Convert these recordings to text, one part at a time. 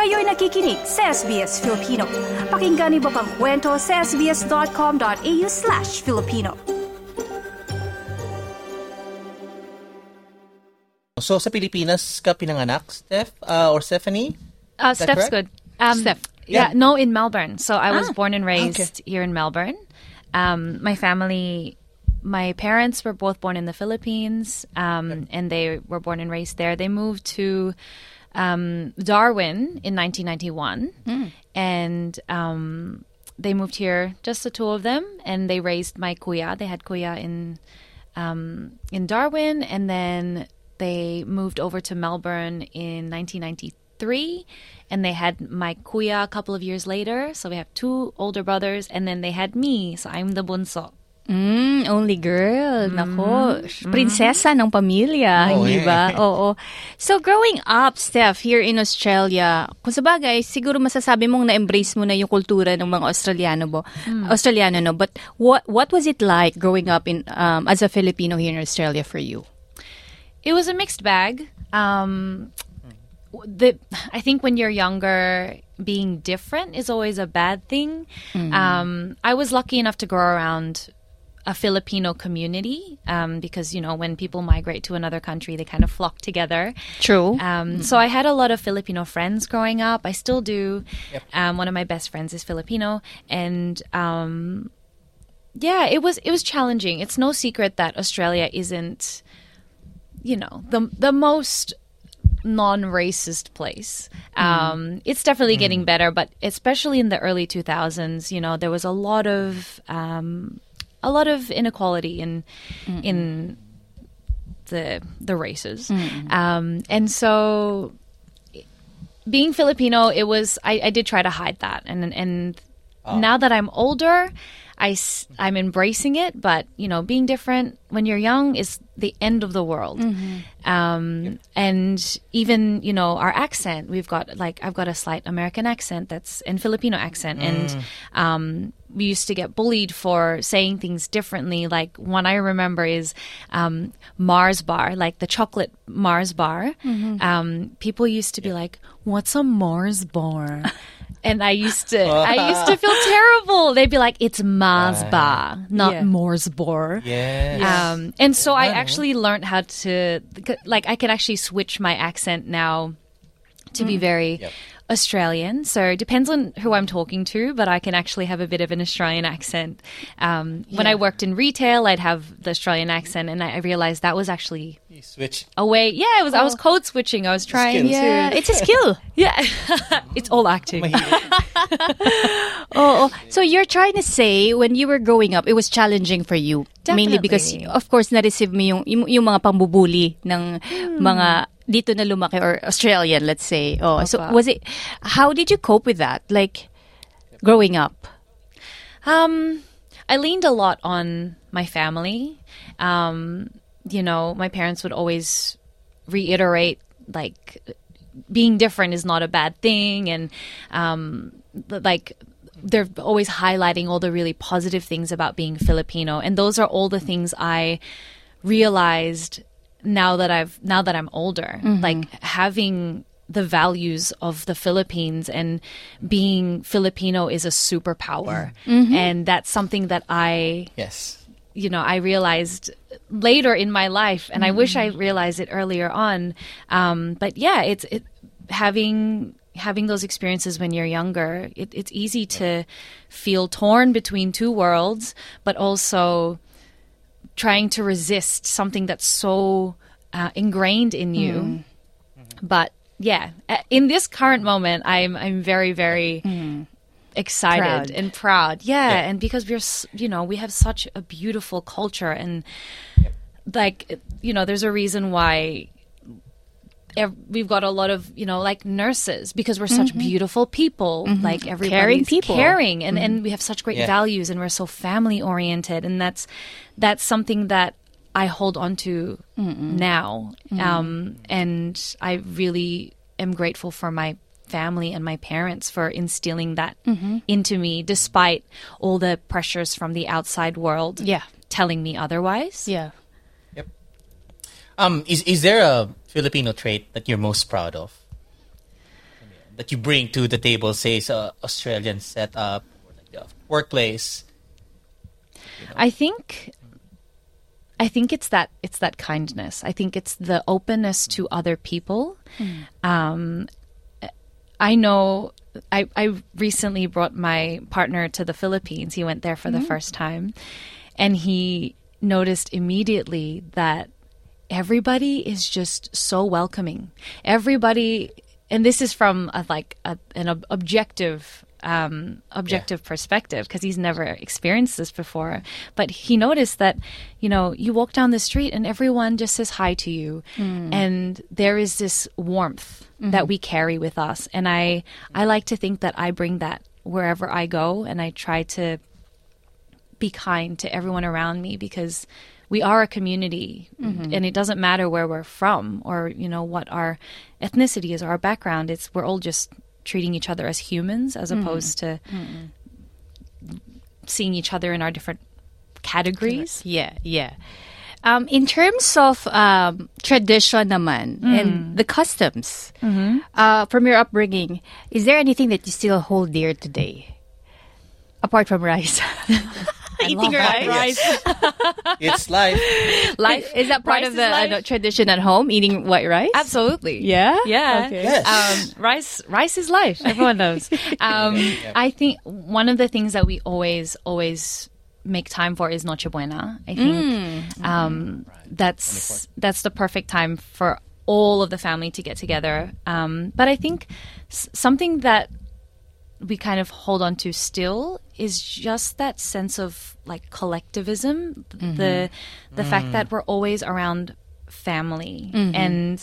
Kayo'y nakikinig sa SBS Filipino. Pakinggan niyo pa ang kwento sa sbs.com.au/Filipino. So, sa Pilipinas ka pinanganak, Steph, or Stephanie? Steph's correct? good. Steph. Yeah, no, in Melbourne. So I was born and raised here in Melbourne. My family, my parents were both born in the Philippines, and they were born and raised there. They moved to Darwin in 1991, and they moved here, just the two of them, and they raised my kuya. They had kuya in Darwin, and then they moved over to Melbourne in 1993, and they had my kuya a couple of years later. So we have two older brothers, and then they had me. So I'm the bunso. Only girl. Nako, prinsesa ng pamilya, hindi ba? Oo. So growing up, Steph, here in Australia, kung sabagay, siguro masasabi mong na-embrace mo na yung kultura ng mga Australiano, no? But what was it like growing up in as a Filipino here in Australia for you? It was a mixed bag. I think when you're younger, being different is always a bad thing. I was lucky enough to grow around a Filipino community because, you know, when people migrate to another country, they kind of flock together. True. So I had a lot of Filipino friends growing up. I still do. Yep. One of my best friends is Filipino. And it was challenging. It's no secret that Australia isn't, you know, the most non-racist place. It's definitely getting better, but especially in the early 2000s, you know, there was a lot of inequality in the races. And so being Filipino, it was I did try to hide that, and now that I'm older, I'm embracing it, but, you know, being different when you're young is the end of the world. And even, you know, our accent, I've got a slight American accent and Filipino accent. And we used to get bullied for saying things differently. Like, one I remember is Mars bar, like the chocolate Mars bar. People used to be like, "What's a Mars bar?" And I used to feel terrible. They'd be like, "It's Mars bar, not Mars bar." Yes. And so I actually learned how to, like, I can actually switch my accent now to be very Australian. So it depends on who I'm talking to, but I can actually have a bit of an Australian accent. When I worked in retail, I'd have the Australian accent, and I realized that was actually You switch. a way. Yeah, I was code switching. I was trying to. Yeah, it's a skill. Yeah, it's all acting. So you're trying to say when you were growing up, it was challenging for you, mainly because, of course, na-receive mo yung mga pambubuli ng mga dito na lumaki or Australian, let's say. So how did you cope with that? Like, growing up? I leaned a lot on my family. You know, my parents would always reiterate, like, being different is not a bad thing. And, like, they're always highlighting all the really positive things about being Filipino. And those are all the things I realized now that I'm older, like having the values of the Philippines and being Filipino is a superpower. And that's something that I realized later in my life, and I wish I realized it earlier on. But yeah, it's having those experiences when you're younger, it's easy to feel torn between two worlds, but also trying to resist something that's so ingrained in you. But yeah, in this current moment, I'm very, very excited and proud. Yeah, and because we have such a beautiful culture, and like, you know, there's a reason why we've got a lot of, you know, like nurses, because we're such beautiful people, like everybody's caring, and we have such great values, and we're so family oriented, and that's something that I hold on to now. And I really am grateful for my family and my parents for instilling that into me, despite all the pressures from the outside world telling me otherwise. Yeah. Yep. Is there a Filipino trait that you're most proud of? that you bring to the table, say, a Australian setup or like a workplace? I think it's that kindness. I think it's the openness to other people. I know I recently brought my partner to the Philippines. He went there for the first time, and he noticed immediately that everybody is just so welcoming. Everybody, and this is from an objective perspective, because he's never experienced this before. But he noticed that, you walk down the street and everyone just says hi to you. And there is this warmth that we carry with us. And I like to think that I bring that wherever I go, and I try to be kind to everyone around me, because we are a community, and it doesn't matter where we're from or, what our ethnicity is or our background. We're all just treating each other as humans, as opposed to seeing each other in our different categories. Yeah. In terms of tradition naman and the customs, from your upbringing, is there anything that you still hold dear today? Apart from rice. Eating rice. It's life. Life is that part of the tradition at home? Eating white rice? Absolutely. Yeah. Yeah. Okay. Yes. Rice is life. Everyone knows. I think one of the things that we always make time for is Noche Buena. I think that's the perfect time for all of the family to get together. But I think something that we kind of hold on to still is just that sense of like collectivism, the fact that we're always around family, and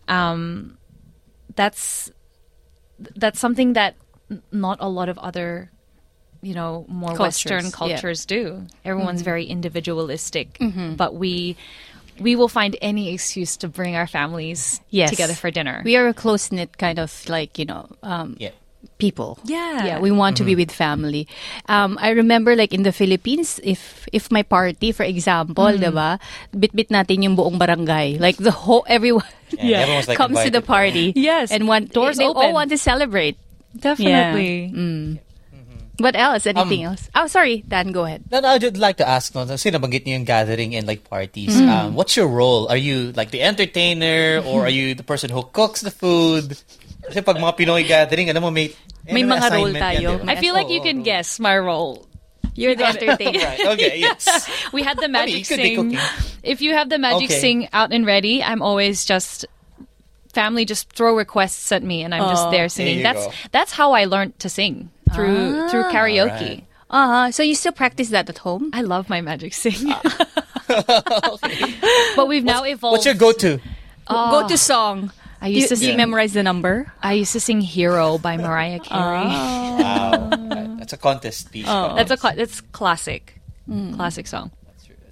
that's something that not a lot of other more Western cultures do. Everyone's very individualistic, but we will find any excuse to bring our families together for dinner. We are a close-knit kind of people. Yeah, we want to be with family. I remember like in the Philippines, if my party, for example, diba, bit-bit natin yung buong barangay. Like the whole, everyone everyone's like comes to the party. Yes. And doors they open. all want to celebrate. Definitely. Yeah. What else? Anything else? Oh, sorry, Dan, go ahead. No, I'd like to ask, kasi nabanggit niyo yung gathering and like parties. What's your role? Are you like the entertainer, or are you the person who cooks the food? Kasi pag mga Pinoy gathering, alam mo, may mga role assignment tayo. yan, diba? I feel like you can guess my role. You're the entertainer. Right. Okay, yes. We had the magic you could be sing. cooking. If you have the magic sing out and ready, I'm always just family just throw requests at me, and I'm just there singing. There you go. That's how I learned to sing through karaoke. Right. So you still practice that at home? I love my magic sing. But we've now evolved. What's your go-to? Go-to song. I used to Do you sing. memorize the number? I used to sing "Hero" by Mariah Carey. Wow. That's a contest piece. That's it's classic, classic song. That's true.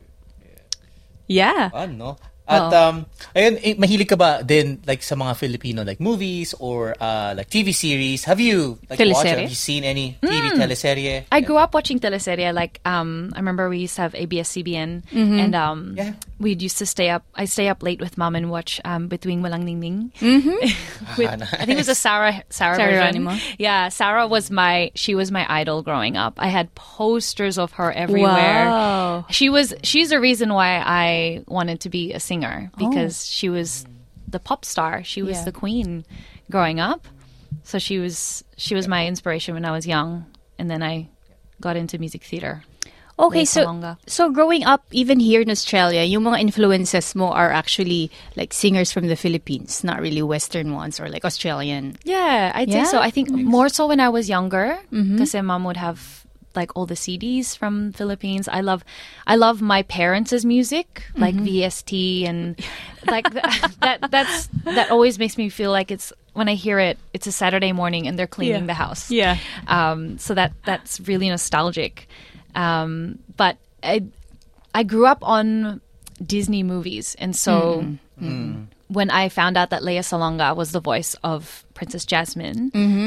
Yeah. Fun, no? At ayun, mahilig ka ba din like sa mga Filipino like movies or like TV series? Have you like watched? Have you seen any TV teleserye? I grew up watching teleserye. Like I remember we used to have ABS-CBN, and we used to stay up. I stay up late with mom and watch Between Walang Ningning. Nice. I think it was a Sarah version. Geronimo. Yeah, Sarah was my idol growing up. I had posters of her everywhere. Wow. She's the reason why I wanted to be a singer, because she was the pop star. She was the queen growing up. So she was my inspiration when I was young, and then I got into music theater. Okay, Lea Salonga. so growing up, even here in Australia, yung mga influences mo are actually like singers from the Philippines, not really Western ones or like Australian. Yeah, I'd say Yeah? so. I think more so when I was younger, because mom would have like all the CDs from Philippines. I love my parents' music, like VST, and like that always makes me feel like it's, when I hear it, it's a Saturday morning and they're cleaning the house. Yeah. So that's really nostalgic. But I grew up on Disney movies, and so when I found out that Lea Salonga was the voice of Princess Jasmine,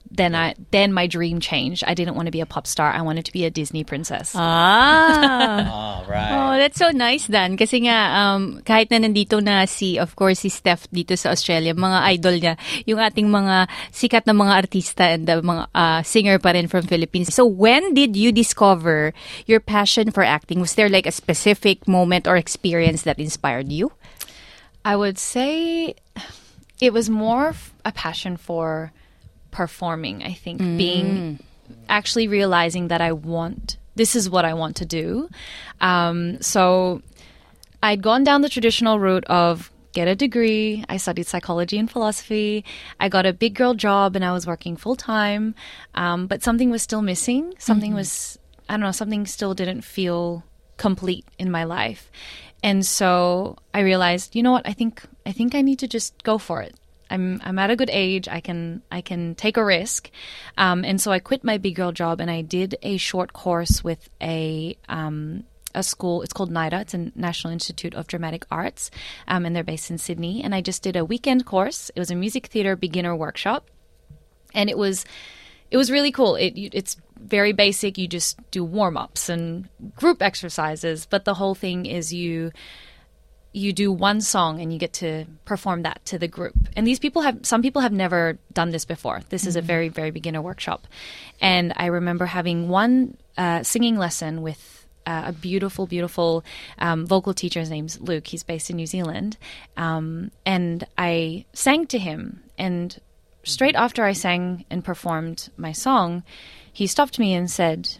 then my dream changed. I didn't want to be a pop star. I wanted to be a Disney princess. Oh, right. Oh, that's so nice, Dan. Kasi nga, kahit na nandito na of course, si Steph dito sa Australia, mga idol niya, yung ating mga sikat na mga artista and the mga singer pa rin from Philippines. So when did you discover your passion for acting? Was there like a specific moment or experience that inspired you? I would say it was more a passion for performing, I think. Actually realizing that this is what I want to do. So I'd gone down the traditional route of get a degree. I studied psychology and philosophy. I got a big girl job and I was working full time. But something was still missing. Something something still didn't feel complete in my life. And so I realized, you know what, I think I need to just go for it. I'm at a good age. I can take a risk. And so I quit my big girl job and I did a short course with a school. It's called NIDA. It's a National Institute of Dramatic Arts. And they're based in Sydney. And I just did a weekend course. It was a music theater beginner workshop. And it was really cool. It's very basic. You just do warm-ups and group exercises. But the whole thing is you do one song and you get to perform that to the group. And some people have never done this before. This is a very, very beginner workshop. And I remember having one singing lesson with a beautiful, beautiful vocal teacher. His name's Luke. He's based in New Zealand. And I sang to him. And straight after I sang and performed my song, he stopped me and said,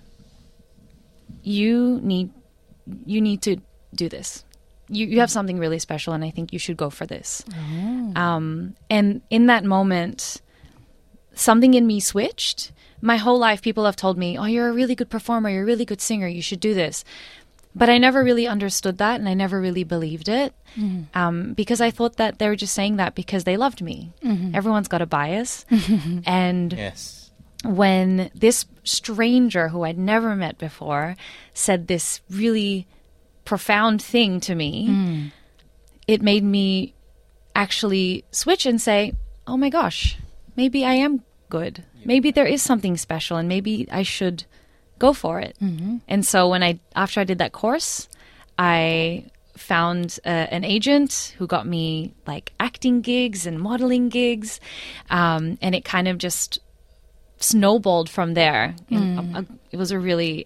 you need to do this. You have something really special, and I think you should go for this. And in that moment, something in me switched. My whole life, people have told me, oh, you're a really good performer, you're a really good singer, you should do this. But I never really understood that, and I never really believed it, because I thought that they were just saying that because they loved me. Everyone's got a bias. And Yes. when this stranger who I'd never met before said this really profound thing to me, it made me actually switch and say, oh my gosh, maybe I am good. Maybe there is something special and maybe I should go for it. And so after I did that course, I found an agent who got me like acting gigs and modeling gigs. And it kind of just snowballed from there. It was a really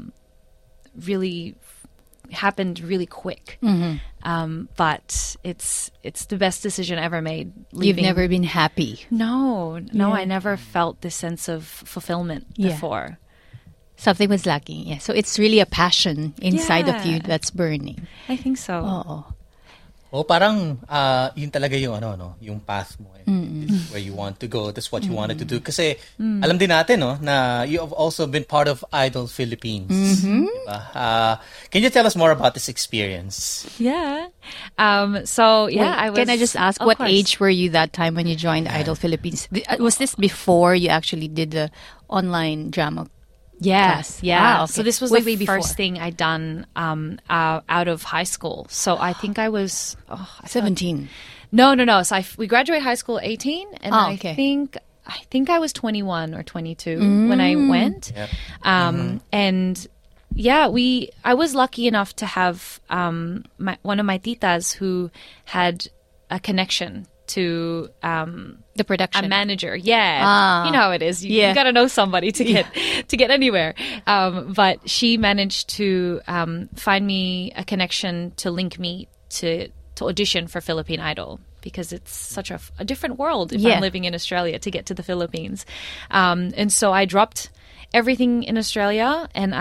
happened really quick. But it's the best decision ever made. You've never been happy. No, I never felt this sense of fulfillment before. Something was lacking. Yeah. So it's really a passion inside of you that's burning. I think so. Oo. O parang yun talaga yung yung path mo. This is where you want to go. That's what you wanted to do. Kasi alam din natin na you have also been part of Idol Philippines. Diba? Can you tell us more about this experience? Yeah. So yeah, Wait, I was. Can I just ask, Of what course. age were you that time when you joined Idol Philippines? Was this before you actually did the online drama? Yes, class? yeah. Okay. So this was way the before. first thing I'd done out of high school. So I think I was 17. No. So we graduated high school at 18, and Oh, okay. I think I was 21 or 22 when I went. Yep. And yeah, I was lucky enough to have one of my titas who had a connection to The production. a manager. Yeah. Ah. You know how it is. You Yeah. got to know somebody to get anywhere. But she managed to find me a connection to link me to audition for Philippine Idol, because it's such a different world if Yeah. I'm living in Australia to get to the Philippines. And so I dropped everything in Australia and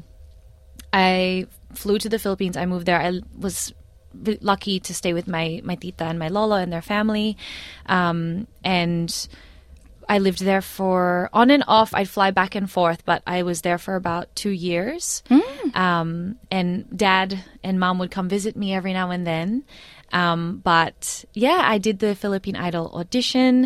I flew to the Philippines. I moved there. I was lucky to stay with my tita and my lola and their family. And I lived there for on and off. I'd fly back and forth, but I was there for about 2 years. And dad and mom would come visit me every now and then. But yeah, I did the Philippine Idol audition.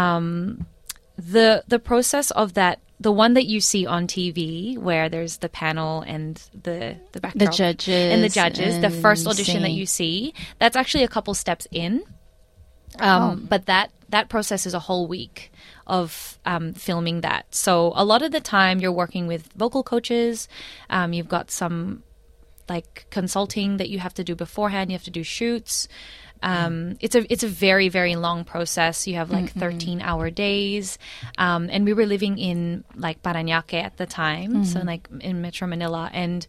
The process of that, the one that you see on TV, where there's the panel and the backdrop, judges and the judges, the and first audition that singing. you see, that's actually a couple steps in. But that process is a whole week of filming that. So a lot of the time you're working with vocal coaches. You've got some like consulting that you have to do beforehand. You have to do shoots. It's a very, very long process. You have like 13-hour days. And we were living in like Parañaque at the time. So like in Metro Manila. And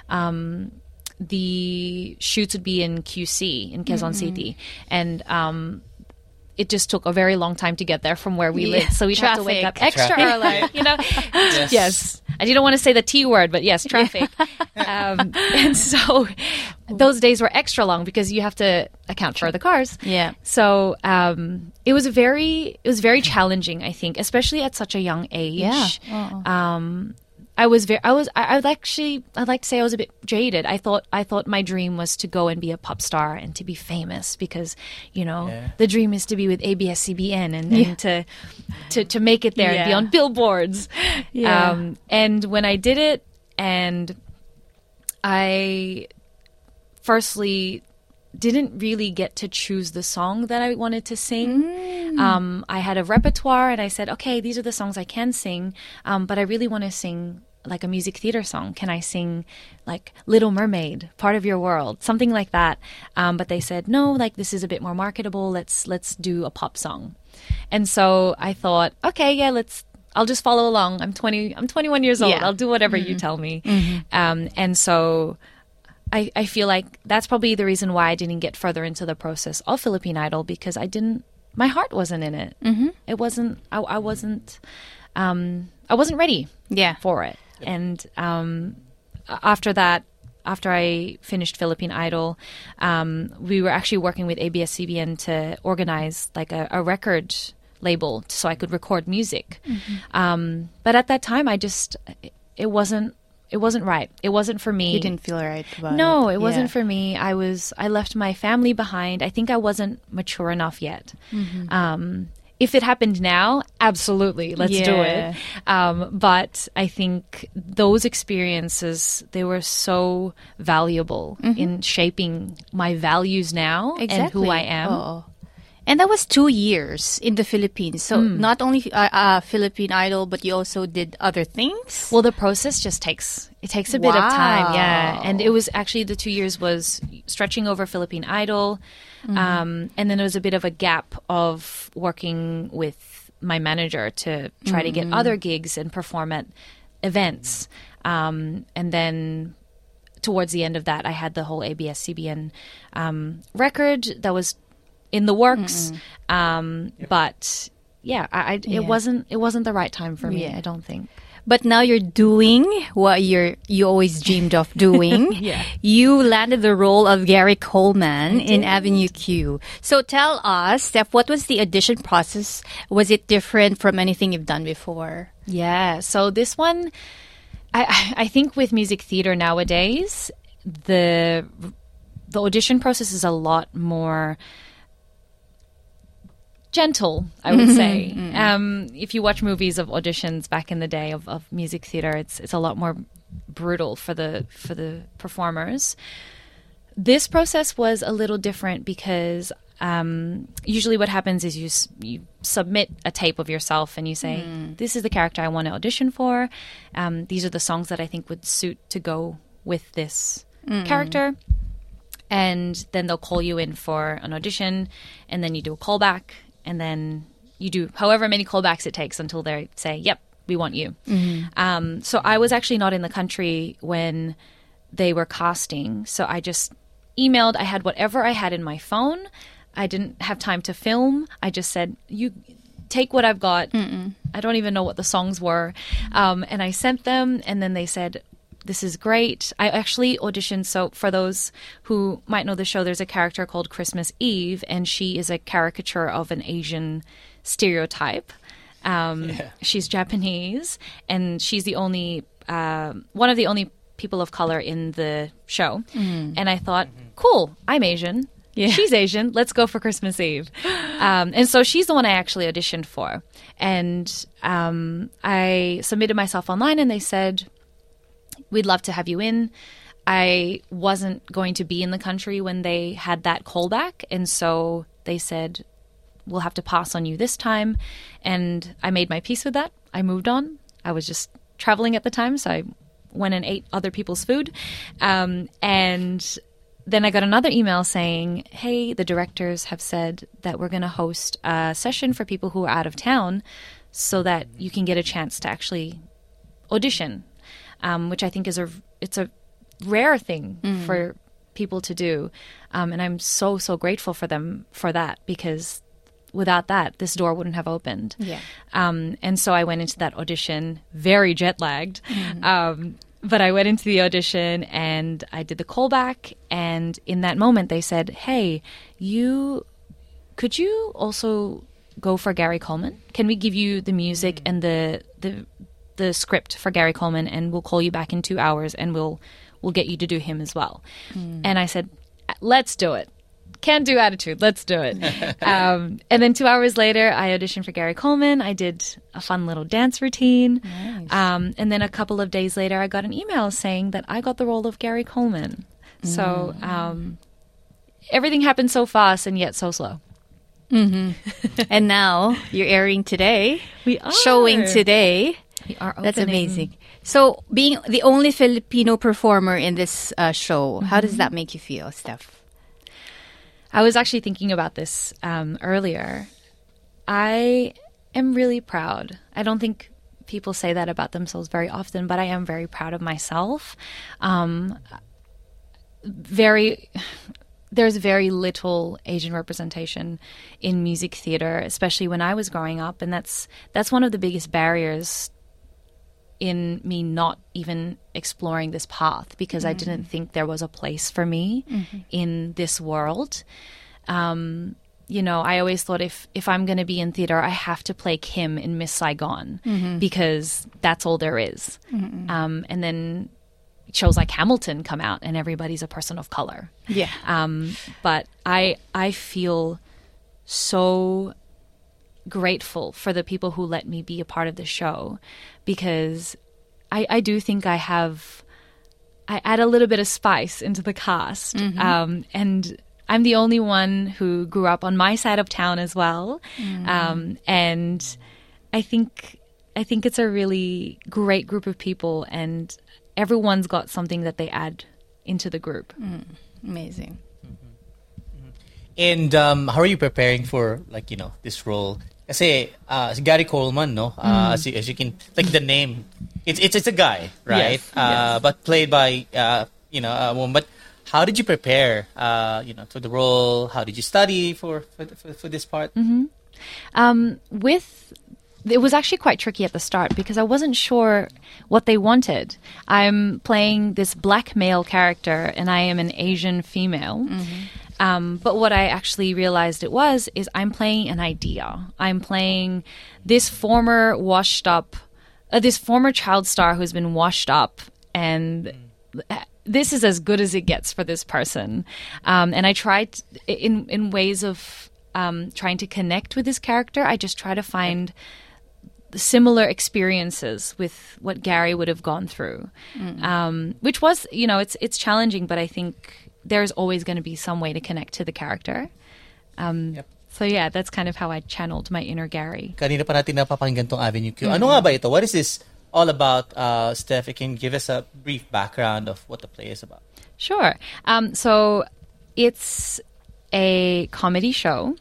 the shoots would be in QC in Quezon City. And it just took a very long time to get there from where we lived. So we'd have to wake up extra early, you know? Yes. I didn't want to say the T word, but yes, traffic. And so those days were extra long because you have to account for the cars. Yeah. So it was very challenging, I think, especially at such a young age. Yeah. I'd like to say I was a bit jaded. I thought my dream was to go and be a pop star and to be famous because, you know, the dream is to be with ABS-CBN and to make it there and be on billboards. Yeah. And when I did it, and I firstly didn't really get to choose the song that I wanted to sing. I had a repertoire and I said, okay, these are the songs I can sing, but I really want to sing like a music theater song. Can I sing like Little Mermaid, Part of Your World, something like that? But they said, no, like this is a bit more marketable. Let's do a pop song. And so I thought, okay, yeah, I'll just follow along. I'm 21 years old. I'll do whatever you tell me. And so I feel like that's probably the reason why I didn't get further into the process of Philippine Idol, because my heart wasn't in it. It wasn't, I wasn't ready for it. And after that, after I finished Philippine Idol, we were actually working with ABS-CBN to organize like a record label so I could record music. But at that time, it wasn't right. It wasn't for me. You didn't feel right about it. No, it wasn't for me. I left my family behind. I think I wasn't mature enough yet. If it happened now, absolutely, let's do it. But I think those experiences, they were so valuable in shaping my values now and who I am. And that was 2 years in the Philippines. So not only Philippine Idol, but you also did other things? Well, the process just takes a bit of time. Yeah. And it was actually, the 2 years was stretching over Philippine Idol. And then there was a bit of a gap of working with my manager to try to get other gigs and perform at events. And then towards the end of that, I had the whole ABS-CBN record that was in the works. But it wasn't the right time for me, I don't think. But now you're doing what you always dreamed of doing. You landed the role of Gary Coleman in Avenue Q. So tell us, Steph, what was the audition process? Was it different from anything you've done before? Yeah, so this one, I think with music theater nowadays, the audition process is a lot more gentle, I would say. If you watch movies of auditions back in the day of music theater, it's a lot more brutal for the performers. This process was a little different because usually what happens is you submit a tape of yourself and you say, this is the character I want to audition for. These are the songs that I think would suit to go with this character. And then they'll call you in for an audition, and then you do a callback. And then you do however many callbacks it takes until they say, yep, we want you. So I was actually not in the country when they were casting. So I just emailed. I had whatever I had in my phone. I didn't have time to film. I just said, you take what I've got. I don't even know what the songs were. And I sent them. And then they said, this is great. I actually auditioned. So for those who might know the show, there's a character called Christmas Eve, and she is a caricature of an Asian stereotype. She's Japanese, and she's the only one of the only people of color in the show. And I thought, cool, I'm Asian. She's Asian. Let's go for Christmas Eve. And so she's the one I actually auditioned for. And I submitted myself online, and they said, we'd love to have you in. I wasn't going to be in the country when they had that callback. And so they said, we'll have to pass on you this time. And I made my peace with that. I moved on. I was just traveling at the time, so I went and ate other people's food. And then I got another email saying, hey, the directors have said that we're going to host a session for people who are out of town so that you can get a chance to actually audition, which I think is it's a rare thing for people to do. And I'm so, so grateful for them for that, because without that, this door wouldn't have opened. Yeah. And so I went into that audition very jet-lagged. But I went into the audition and I did the callback. And in that moment, they said, hey, could you also go for Gary Coleman? Can we give you the music and the script for Gary Coleman, and we'll call you back in 2 hours and we'll get you to do him as well. And I said, let's do it. Can't do attitude. Let's do it. And then 2 hours later, I auditioned for Gary Coleman. I did a fun little dance routine. Nice. And then a couple of days later, I got an email saying that I got the role of Gary Coleman. So everything happened so fast and yet so slow. And now you're airing today. We are. Showing today. We are opening. That's amazing. So being the only Filipino performer in this show, how does that make you feel, Steph? I was actually thinking about this earlier. I am really proud. I don't think people say that about themselves very often, but I am very proud of myself. There's very little Asian representation in music theater, especially when I was growing up, and that's one of the biggest barriers in me not even exploring this path, because I didn't think there was a place for me in this world. I always thought if I'm going to be in theater, I have to play Kim in Miss Saigon because that's all there is. And then shows like Hamilton come out and everybody's a person of color. Yeah. But I feel so grateful for the people who let me be a part of the show, because I do think I add a little bit of spice into the cast. And I'm the only one who grew up on my side of town as well. And I think it's a really great group of people, and everyone's got something that they add into the group. Amazing. And how are you preparing for this role? Kasi si Gary Coleman, no? As you can, like the name, it's a guy, right? Yes. But played by a woman. But how did you prepare, for the role? How did you study for this part? It was actually quite tricky at the start because I wasn't sure what they wanted. I'm playing this black male character and I am an Asian female. But what I actually realized is I'm playing an idea. I'm playing this former child star who's been washed up, and this is as good as it gets for this person. And I tried in ways of trying to connect with this character. I just try to find similar experiences with what Gary would have gone through, which was, it's challenging, but I think there's always going to be some way to connect to the character. So yeah, that's kind of how I channeled my inner Gary. Kanina pa natin napapakinggan tong Avenue Q. Ano nga ba ito? What is this all about, Steph? You can give us a brief background of what the play is about. Sure. So it's a comedy show.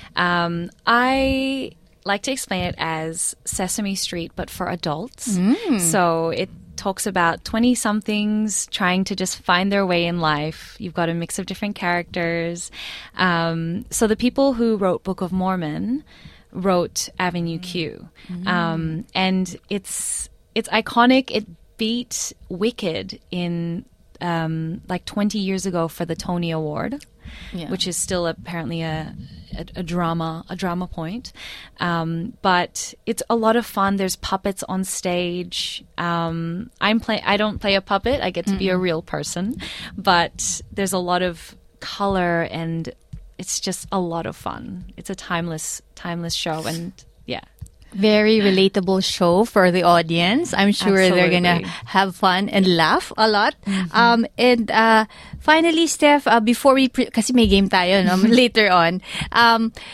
I like to explain it as Sesame Street, but for adults. So it talks about 20-somethings trying to just find their way in life. You've got a mix of different characters. So the people who wrote Book of Mormon wrote Avenue Q. And it's iconic. It beat Wicked in 20 years ago for the Tony Award, which is still apparently a drama point. But it's a lot of fun. There's puppets on stage. I don't play a puppet. I get to be a real person, but there's a lot of color and it's just a lot of fun. It's a timeless show, and yeah. Very relatable show for the audience. I'm sure they're gonna have fun and laugh a lot. And finally, Steph, before we kasi may game tayo, no? Later on,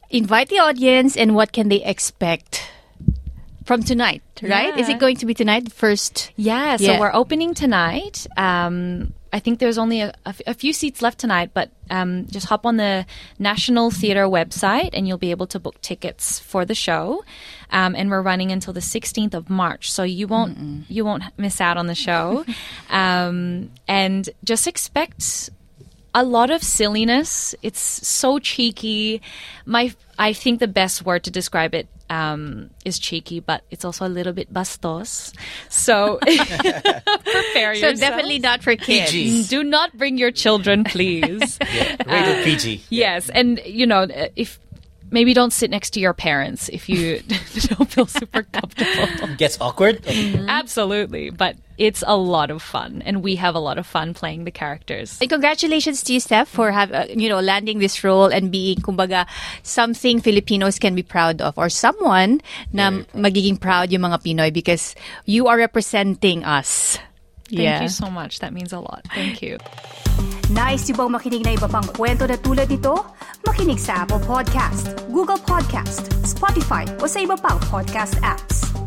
invite the audience and what can they expect from tonight, right? Yeah. Is it going to be tonight first? Yeah, so we're opening tonight. I think there's only a few seats left tonight, but just hop on the National Theatre website and you'll be able to book tickets for the show. And we're running until the 16th of March, so you won't miss out on the show. And just expect a lot of silliness. It's so cheeky. I think the best word to describe it is cheeky, but it's also a little bit bastos. So prepare yourself. So definitely not for kids. PG. Do not bring your children, please. Rated PG. Yes, and if maybe don't sit next to your parents if you don't feel super comfortable. Gets awkward. Absolutely, but it's a lot of fun, and we have a lot of fun playing the characters. And congratulations to you, Steph, for landing this role and being, kumbaga, something Filipinos can be proud of, or someone na magiging proud yung mga Pinoy because you are representing us. Thank you so much. That means a lot. Thank you. Nice yung bang makinig na iba pang kwento na tulad ito? Makinig sa Apple Podcast, Google Podcast, Spotify o sa iba pang podcast apps.